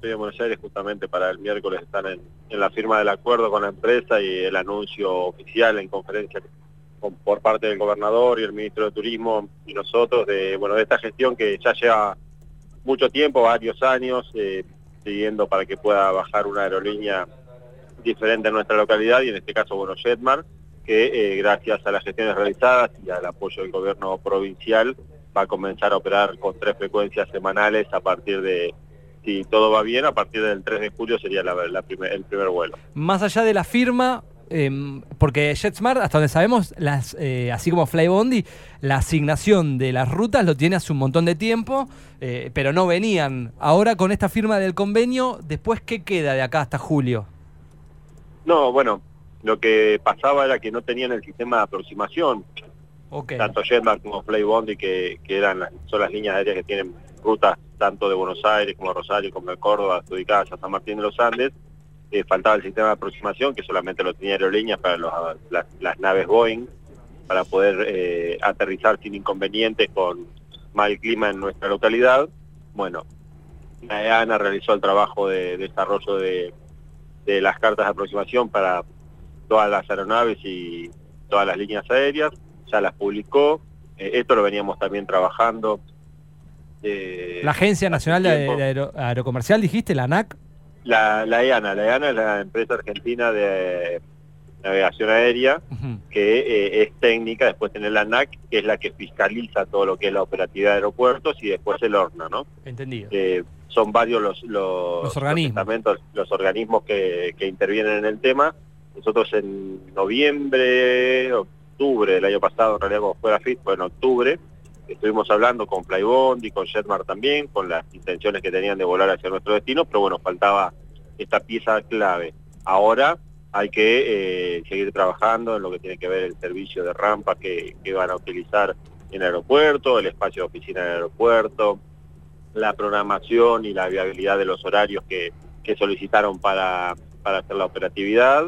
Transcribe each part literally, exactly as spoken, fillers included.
estoy en Buenos Aires justamente para el miércoles, están en, en la firma del acuerdo con la empresa y el anuncio oficial en conferencia con, por parte del gobernador y el ministro de Turismo y nosotros, de bueno de esta gestión que ya lleva mucho tiempo, varios años, eh, siguiendo para que pueda bajar una aerolínea diferente en nuestra localidad, y en este caso, bueno, Jetmar, que eh, gracias a las gestiones realizadas y al apoyo del gobierno provincial, va a comenzar a operar con tres frecuencias semanales a partir de, si todo va bien, a partir del tres de julio sería la, la primer, el primer vuelo. Más allá de la firma, eh, porque JetSmart, hasta donde sabemos, las, eh, así como Flybondi, la asignación de las rutas lo tiene hace un montón de tiempo, eh, pero no venían. Ahora con esta firma del convenio, ¿después qué queda de acá hasta julio? No, bueno, lo que pasaba era que no tenían el sistema de aproximación. Okay. Tanto Jetmar como Flybondi, que, que eran las, son las líneas aéreas que tienen rutas tanto de Buenos Aires como de Rosario, como de Córdoba, ubicadas a San Martín de los Andes. Eh, faltaba el sistema de aproximación, que solamente lo tenía Aerolíneas para los, las, las naves Boeing, para poder eh, aterrizar sin inconvenientes con mal clima en nuestra localidad. Bueno, la EANA realizó el trabajo de, de desarrollo de, de las cartas de aproximación para todas las aeronaves y todas las líneas aéreas, ya las publicó. Eh, esto lo veníamos también trabajando. Eh, ¿La Agencia Nacional de, de Aero, Aerocomercial, dijiste, la ANAC? La, la EANA, la EANA es la empresa argentina de navegación aérea, uh-huh. que eh, es técnica. Después tiene la ANAC, que es la que fiscaliza todo lo que es la operatividad de aeropuertos, y después el ORNA, ¿no? Entendido. Eh, son varios los, los, los organismos, los, los organismos que, que intervienen en el tema. Nosotros en noviembre, octubre del año pasado, en realidad como fue la F I T, fue en octubre, estuvimos hablando con Flybondi, con Jetmar también, con las intenciones que tenían de volar hacia nuestro destino, pero bueno, faltaba esta pieza clave. Ahora hay que eh, seguir trabajando en lo que tiene que ver el servicio de rampa que, que van a utilizar en el aeropuerto, el espacio de oficina en el aeropuerto, la programación y la viabilidad de los horarios que, que solicitaron para, para hacer la operatividad,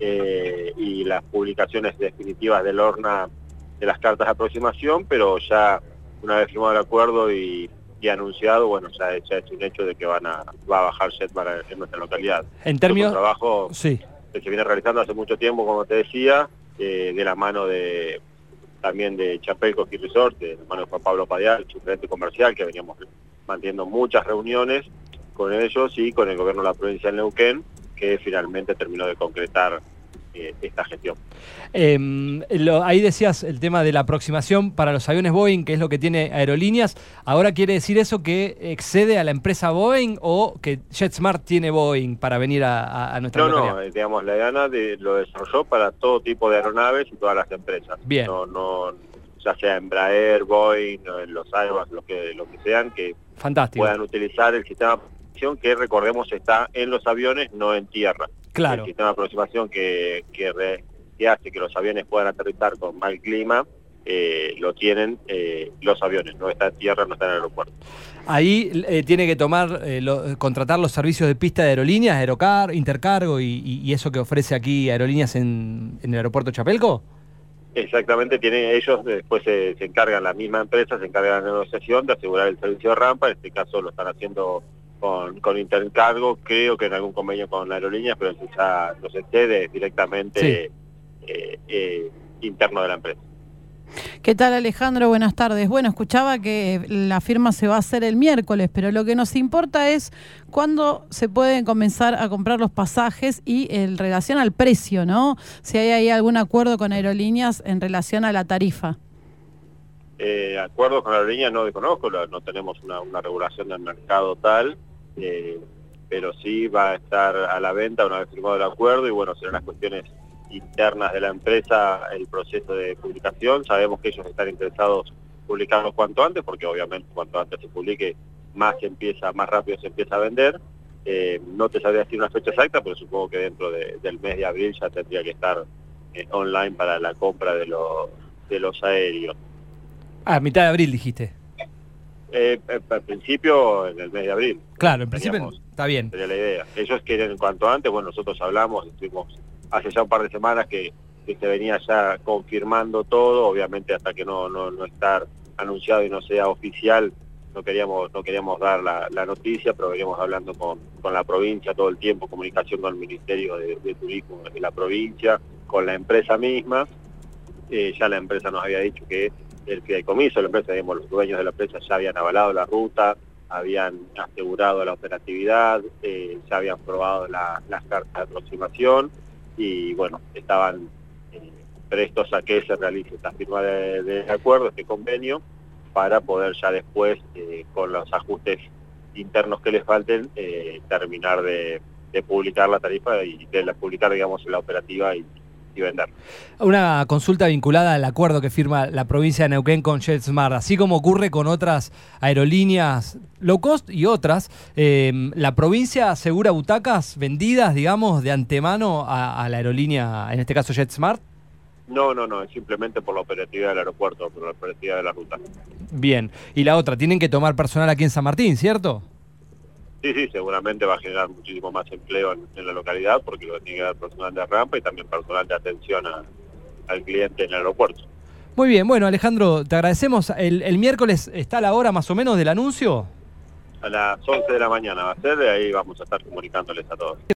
eh, y las publicaciones definitivas del ORNA de las cartas de aproximación, pero ya una vez firmado el acuerdo y, y anunciado, bueno, ya, ya es un hecho de que van a, va a bajar Jetmar en nuestra localidad. En términos... Es un trabajo sí. que se viene realizando hace mucho tiempo, como te decía, eh, de la mano de también de Chapelco Ski Resort, de la mano de Juan Pablo Padial, su gerente comercial, que veníamos manteniendo muchas reuniones con ellos y con el gobierno de la provincia de Neuquén, que finalmente terminó de concretar eh, esta gestión. Eh, lo, ahí decías el tema de la aproximación para los aviones Boeing, que es lo que tiene Aerolíneas. ¿Ahora quiere decir eso que excede a la empresa Boeing o que JetSmart tiene Boeing para venir a, a, a nuestra no, localidad? No, digamos, la EANA de, lo desarrolló para todo tipo de aeronaves y todas las empresas. Bien. No, no, ya sea Embraer, Boeing, los Airbus, lo que, lo que sean, que Fantástico. puedan utilizar el sistema de aproximación que, recordemos, está en los aviones, no en tierra. Claro. El sistema de aproximación que, que, re, que hace que los aviones puedan aterrizar con mal clima, eh, lo tienen eh, los aviones, no está en tierra, no está en el aeropuerto. Ahí eh, tiene que tomar, eh, lo, contratar los servicios de pista de Aerolíneas, Aerocar, Intercargo y, y, y eso que ofrece aquí Aerolíneas en, en el aeropuerto Chapelco. Exactamente, tienen ellos, después se, se encargan, la misma empresa se encarga de la negociación de asegurar el servicio de rampa. En este caso lo están haciendo con, con Intercargo, creo que en algún convenio con Aerolíneas, pero eso ya no se excede directamente, sí. eh, eh, interno de la empresa. ¿Qué tal, Alejandro? Buenas tardes. Bueno, escuchaba que la firma se va a hacer el miércoles, pero lo que nos importa es cuándo se pueden comenzar a comprar los pasajes y en relación al precio, ¿no? Si hay ahí algún acuerdo con Aerolíneas en relación a la tarifa. Eh, acuerdos con Aerolíneas no desconozco, no tenemos una, una regulación del mercado tal, eh, pero sí va a estar a la venta una vez firmado el acuerdo y bueno, serán las cuestiones internas de la empresa el proceso de publicación. Sabemos que ellos están interesados en publicarlo cuanto antes, porque obviamente cuanto antes se publique, más se empieza, más rápido se empieza a vender. Eh, no te sabría decir una fecha exacta, pero supongo que dentro de, del mes de abril ya tendría que estar eh, online para la compra de, lo, de los aéreos. Ah, mitad de abril dijiste. Eh, al principio en el mes de abril. Claro, en principio está bien. Sería la idea. Ellos quieren cuanto antes, bueno, nosotros hablamos, estuvimos hace ya un par de semanas que, que se venía ya confirmando todo, obviamente hasta que no, no, no estar anunciado y no sea oficial, no queríamos no queríamos dar la, la noticia, pero veníamos hablando con, con la provincia todo el tiempo, comunicación con el Ministerio de, de Turismo de la provincia, con la empresa misma. Eh, ya la empresa nos había dicho que el fideicomiso, la empresa, digamos, los dueños de la empresa ya habían avalado la ruta, habían asegurado la operatividad, eh, ya habían probado la, las cartas de aproximación y bueno, estaban eh, prestos a que se realice esta firma de, de acuerdo, este convenio, para poder ya después, eh, con los ajustes internos que les falten, eh, terminar de, de publicar la tarifa y de la, publicar, digamos, la operativa y, y vender. Una consulta vinculada al acuerdo que firma la provincia de Neuquén con JetSmart. Así como ocurre con otras aerolíneas low cost y otras, eh, ¿la provincia asegura butacas vendidas, digamos, de antemano a, a la aerolínea, en este caso JetSmart? No, no, no, es simplemente por la operatividad del aeropuerto, por la operatividad de la ruta. Bien. Y la otra, tienen que tomar personal aquí en San Martín, ¿cierto? Sí, sí, seguramente va a generar muchísimo más empleo en, en la localidad, porque lo tiene que dar personal de rampa y también personal de atención a, al cliente en el aeropuerto. Muy bien, bueno, Alejandro, te agradecemos. El, el miércoles está la hora más o menos del anuncio. A las once de la mañana va a ser, de ahí vamos a estar comunicándoles a todos.